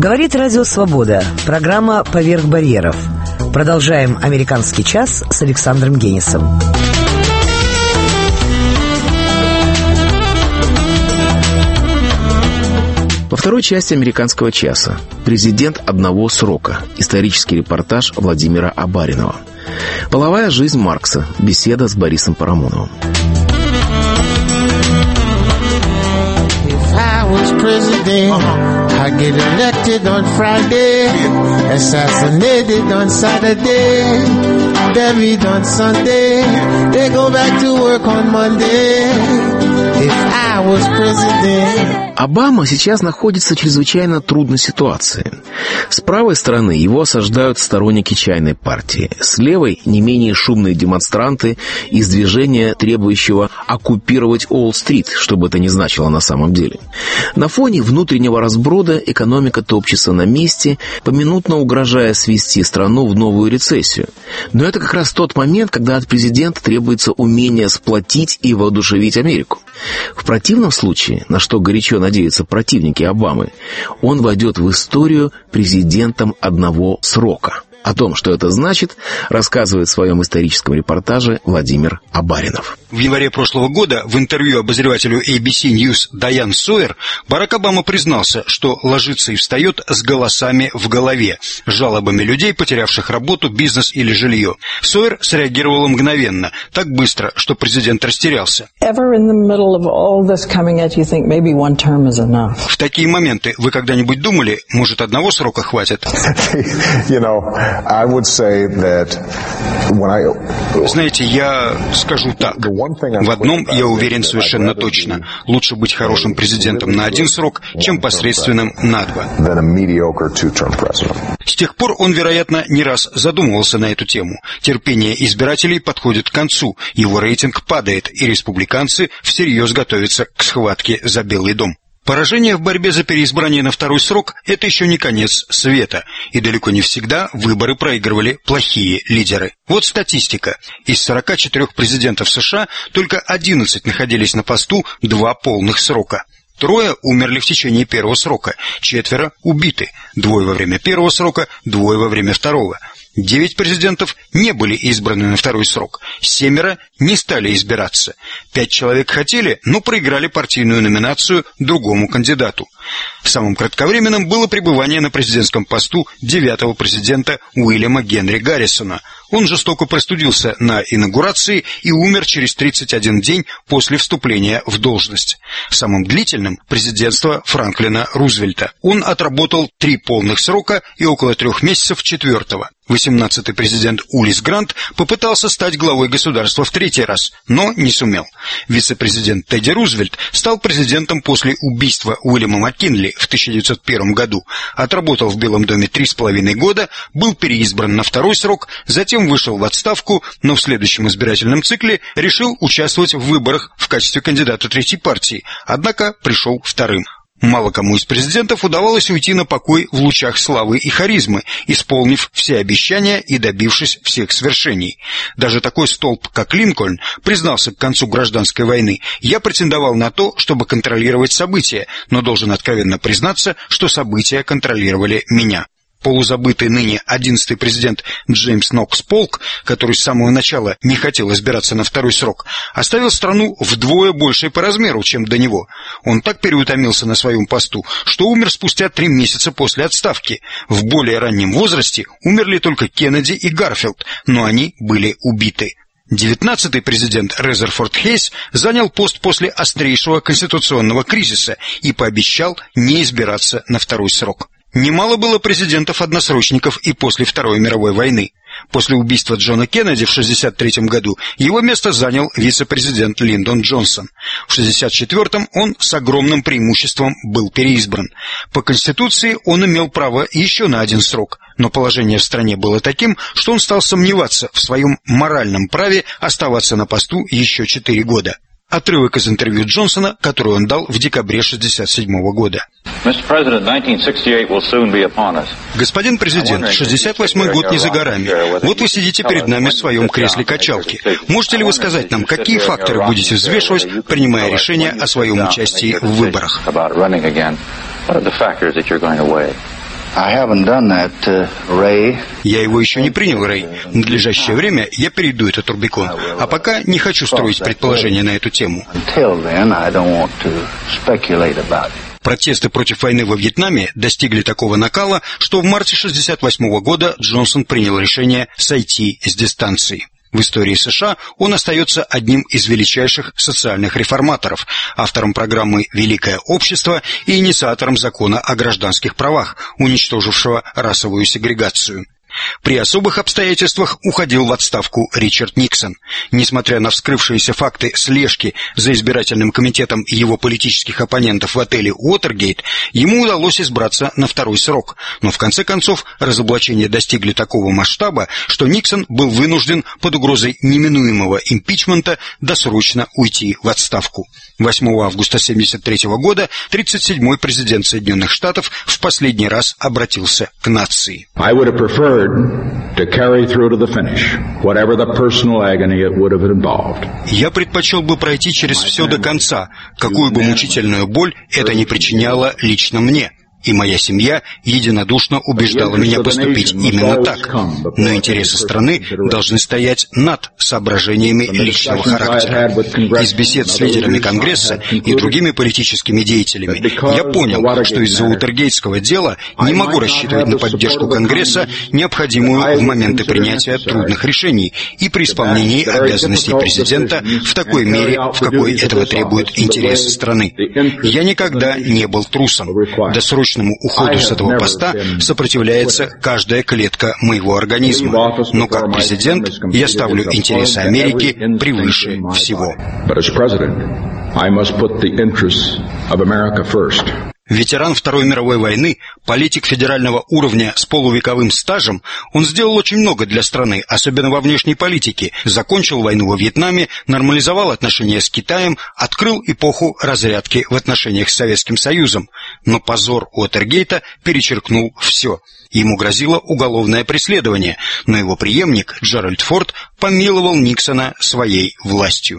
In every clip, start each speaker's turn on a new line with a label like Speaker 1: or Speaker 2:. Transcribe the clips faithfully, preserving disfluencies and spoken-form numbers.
Speaker 1: Говорит Радио Свобода. Программа «Поверх барьеров». Продолжаем «Американский час» с Александром Генисом.
Speaker 2: Во второй части «Американского часа» президент одного срока. Исторический репортаж Владимира Абаринова. Половая жизнь Маркса. Беседа с Борисом Парамоновым.
Speaker 3: I get elected on Friday, assassinated on Saturday, buried on Sunday, they go back to work on Monday. If I was president.
Speaker 2: Обама сейчас находится в чрезвычайно трудной ситуации. С правой стороны его осаждают сторонники чайной партии. С левой не менее шумные демонстранты из движения, требующего оккупировать Уолл-стрит, что бы это ни значило на самом деле. На фоне внутреннего разброда экономика топчется на месте, поминутно угрожая свести страну в новую рецессию. Но это как раз тот момент, когда от президента требуется умение сплотить и воодушевить Америку. В противном случае, на что горячо надеются противники Обамы, он войдет в историю президентом одного срока. О том, что это значит, рассказывает в своем историческом репортаже Владимир Абаринов.
Speaker 4: В январе прошлого года в интервью обозревателю эй би си News Дайан Сойер Барак Обама признался, что ложится и встает с голосами в голове, жалобами людей, потерявших работу, бизнес или жилье. Сойер среагировала мгновенно, так быстро, что президент растерялся. В такие моменты вы когда-нибь думали, может, одного срока хватит? Знаете, я скажу так. В одном я уверен совершенно точно. Лучше быть хорошим президентом на один срок, чем посредственным на два. С тех пор он, вероятно, не раз задумывался на эту тему. Терпение избирателей подходит к концу, его рейтинг падает, и республиканцы всерьез готовятся к схватке за Белый дом. Поражение в борьбе за переизбрание на второй срок – это еще не конец света, и далеко не всегда выборы проигрывали плохие лидеры. Вот статистика. Из сорока четырёх президентов США только одиннадцать находились на посту два полных срока. Трое умерли в течение первого срока, четверо убиты, двое во время первого срока, двое во время второго. Девять президентов не были избраны на второй срок, семеро не стали избираться. Пять человек хотели, но проиграли партийную номинацию другому кандидату. Самым кратковременным было пребывание на президентском посту девятого президента Уильяма Генри Гаррисона. Он жестоко простудился на инаугурации и умер через тридцать один день после вступления в должность. Самым длительным – президентство Франклина Рузвельта. Он отработал три полных срока и около трех месяцев четвертого. восемнадцатый президент Улисс Грант попытался стать главой государства в третий раз, но не сумел. Вице-президент Тедди Рузвельт стал президентом после убийства Уильяма Маккинли в тысяча девятьсот первом году, отработал в Белом доме три с половиной года, был переизбран на второй срок, затем вышел в отставку, но в следующем избирательном цикле решил участвовать в выборах в качестве кандидата третьей партии, однако пришел вторым. Мало кому из президентов удавалось уйти на покой в лучах славы и харизмы, исполнив все обещания и добившись всех свершений. Даже такой столб, как Линкольн, признался к концу гражданской войны: «Я претендовал на то, чтобы контролировать события, но должен откровенно признаться, что события контролировали меня». Полузабытый ныне одиннадцатый президент Джеймс Нокс Полк, который с самого начала не хотел избираться на второй срок, оставил страну вдвое большей по размеру, чем до него. Он так переутомился на своем посту, что умер спустя три месяца после отставки. В более раннем возрасте умерли только Кеннеди и Гарфилд, но они были убиты. Девятнадцатый президент Резерфорд Хейс занял пост после острейшего конституционного кризиса и пообещал не избираться на второй срок. Немало было президентов-односрочников и после Второй мировой войны. После убийства Джона Кеннеди в шестьдесят третьем году его место занял вице-президент Линдон Джонсон. В шестьдесят четвёртом он с огромным преимуществом был переизбран. По Конституции он имел право еще на один срок, но положение в стране было таким, что он стал сомневаться в своем моральном праве оставаться на посту еще четыре года. Отрывок из интервью Джонсона, которое он дал в декабре шестьдесят седьмого года. Господин президент, шестьдесят восьмой год не за горами. Вот вы сидите перед нами в своем кресле качалки. Можете ли вы сказать нам, какие факторы будете взвешивать, принимая решение о своем участии в выборах? Я его еще не принял, Рэй. В надлежащее время я перейду этот Рубикон. А пока не хочу строить предположения на эту тему. Протесты против войны во Вьетнаме достигли такого накала, что в марте шестьдесят восьмого года Джонсон принял решение сойти с дистанции. В истории США он остается одним из величайших социальных реформаторов, автором программы «Великое общество» и инициатором закона о гражданских правах, уничтожившего расовую сегрегацию. При особых обстоятельствах уходил в отставку Ричард Никсон. Несмотря на вскрывшиеся факты слежки за избирательным комитетом его политических оппонентов в отеле «Уотергейт», ему удалось избраться на второй срок. Но в конце концов разоблачения достигли такого масштаба, что Никсон был вынужден под угрозой неминуемого импичмента досрочно уйти в отставку. восьмого августа семьдесят третьего года тридцать седьмой президент Соединенных Штатов в последний раз обратился к нации. Я предпочел бы пройти через все до конца, какую бы мучительную боль это ни причиняло лично мне. И моя семья единодушно убеждала меня поступить именно так. Но интересы страны должны стоять над соображениями личного характера. Из бесед с лидерами Конгресса и другими политическими деятелями я понял, что из-за Уотергейтского дела не могу рассчитывать на поддержку Конгресса, необходимую в моменты принятия трудных решений и при исполнении обязанностей президента в такой мере, в какой этого требуют интересы страны. Я никогда не был трусом. Досрочно уходу с этого поста сопротивляется каждая клетка моего организма. Но как президент я ставлю интересы Америки превыше всего. Ветеран Второй мировой войны, политик федерального уровня с полувековым стажем, он сделал очень много для страны, особенно во внешней политике, закончил войну во Вьетнаме, нормализовал отношения с Китаем, открыл эпоху разрядки в отношениях с Советским Союзом. Но позор Уотергейта перечеркнул все. Ему грозило уголовное преследование, но его преемник Джеральд Форд помиловал Никсона своей властью.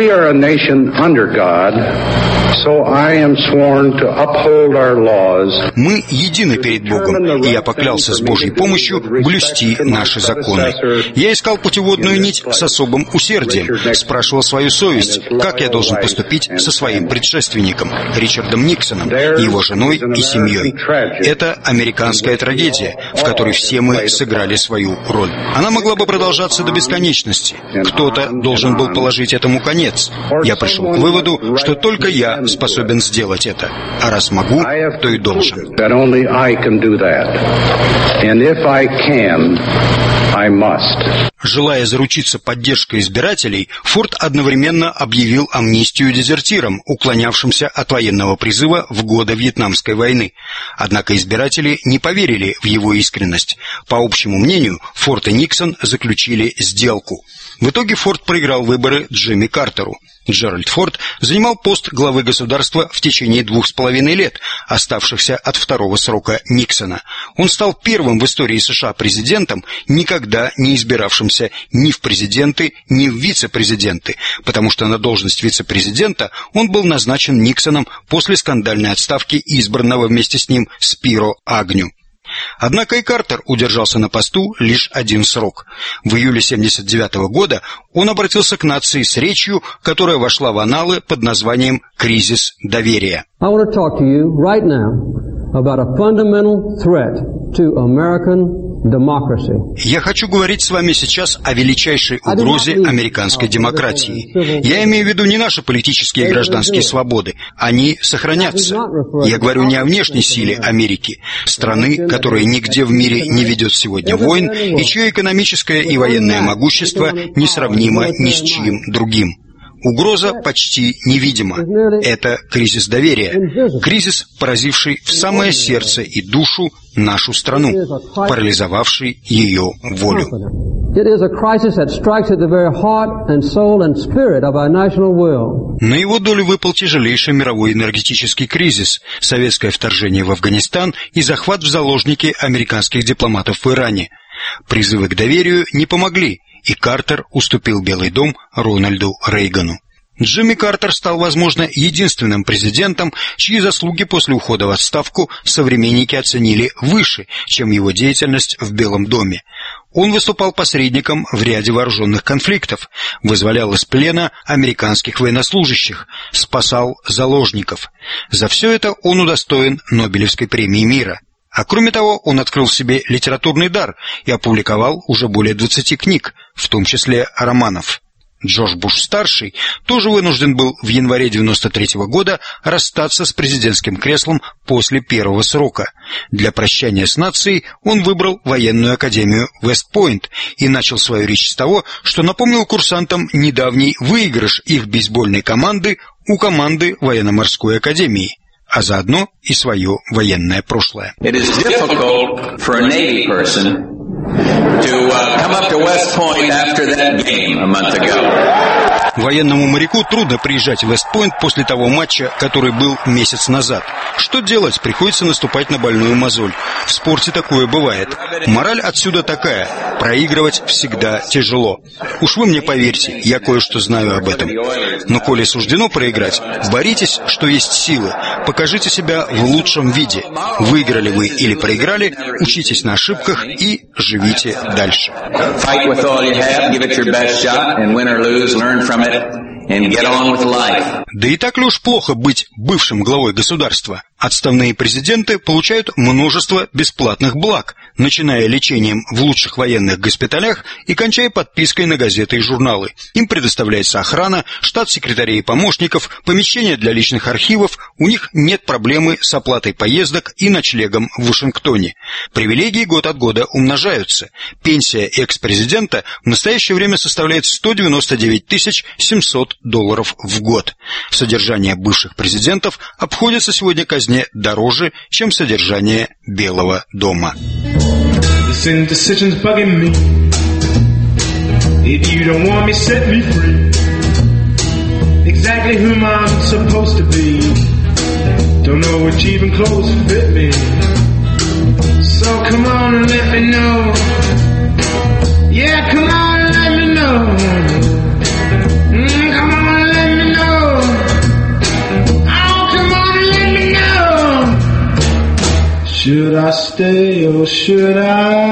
Speaker 4: Мы едины перед Богом, и я поклялся с Божьей помощью блюсти наши законы. Я искал путеводную нить с особым усердием, спрашивал свою совесть, как я должен поступить со своим предшественником, Ричардом Никсоном, его женой и семьей. Это американская трагедия, в которой все мы сыграли свою роль. Она могла бы продолжаться до бесконечности. Кто-то должен был положить этому конец. Я пришел к выводу, что только я способен сделать это. А раз могу, то и должен. Желая заручиться поддержкой избирателей, Форд одновременно объявил амнистию дезертирам, уклонявшимся от военного призыва в годы Вьетнамской войны. Однако избиратели не поверили в его искренность. По общему мнению, Форд и Никсон заключили сделку. В итоге Форд проиграл выборы Джимми Картеру. Джеральд Форд занимал пост главы государства в течение двух с половиной лет, оставшихся от второго срока Никсона. Он стал первым в истории США президентом, никогда не избиравшимся ни в президенты, ни в вице-президенты, потому что на должность вице-президента он был назначен Никсоном после скандальной отставки избранного вместе с ним Спиро Агню. Однако и Картер удержался на посту лишь один срок. В июле семьдесят девятого года он обратился к нации с речью, которая вошла в анналы под названием «Кризис доверия». I want to talk to you right now about a fundamental threat to American democracy. Я хочу говорить с вами сейчас о величайшей угрозе американской демократии. Я имею в виду не наши политические и гражданские свободы. Они сохранятся. Я говорю не о внешней силе Америки, страны, которая нигде в мире не ведет сегодня войн и чье экономическое и военное могущество несравнимо ни с чьим другим. Угроза почти невидима. Это кризис доверия. Кризис, поразивший в самое сердце и душу нашу страну, парализовавший ее волю. На его долю выпал тяжелейший мировой энергетический кризис, советское вторжение в Афганистан и захват в заложники американских дипломатов в Иране. Призывы к доверию не помогли, и Картер уступил Белый дом Рональду Рейгану. Джимми Картер стал, возможно, единственным президентом, чьи заслуги после ухода в отставку современники оценили выше, чем его деятельность в Белом доме. Он выступал посредником в ряде вооруженных конфликтов, вызволял из плена американских военнослужащих, спасал заложников. За все это он удостоен Нобелевской премии мира. А кроме того, он открыл в себе литературный дар и опубликовал уже более двадцати книг, в том числе романов. Джордж Буш-старший тоже вынужден был в январе девяносто третьего года расстаться с президентским креслом после первого срока. Для прощания с нацией он выбрал военную академию Вест-Пойнт и начал свою речь с того, что напомнил курсантам недавний выигрыш их бейсбольной команды у команды военно-морской академии, а заодно и свое военное прошлое.
Speaker 5: It is difficult for a Navy person to uh, come up to West Point after that game a month ago.
Speaker 4: Военному моряку трудно приезжать в Вест-Пойнт после того матча, который был месяц назад. Что делать? Приходится наступать на больную мозоль. В спорте такое бывает. Мораль отсюда такая: проигрывать всегда тяжело. Уж вы мне поверьте, я кое-что знаю об этом. Но коли суждено проиграть, боритесь, что есть силы. Покажите себя в лучшем виде. Выиграли вы или проиграли, учитесь на ошибках и живите дальше. Да и так ли уж плохо быть бывшим главой государства? Отставные президенты получают множество бесплатных благ, начиная лечением в лучших военных госпиталях и кончая подпиской на газеты и журналы. Им предоставляется охрана, штат секретарей и помощников, помещения для личных архивов, у них нет проблемы с оплатой поездок и ночлегом в Вашингтоне. Привилегии год от года умножаются. Пенсия экс-президента в настоящее время составляет сто девяносто девять тысяч семьсот долларов в год. Содержание бывших президентов обходится сегодня казне дороже, чем содержание Белого дома.
Speaker 3: Should I stay or should I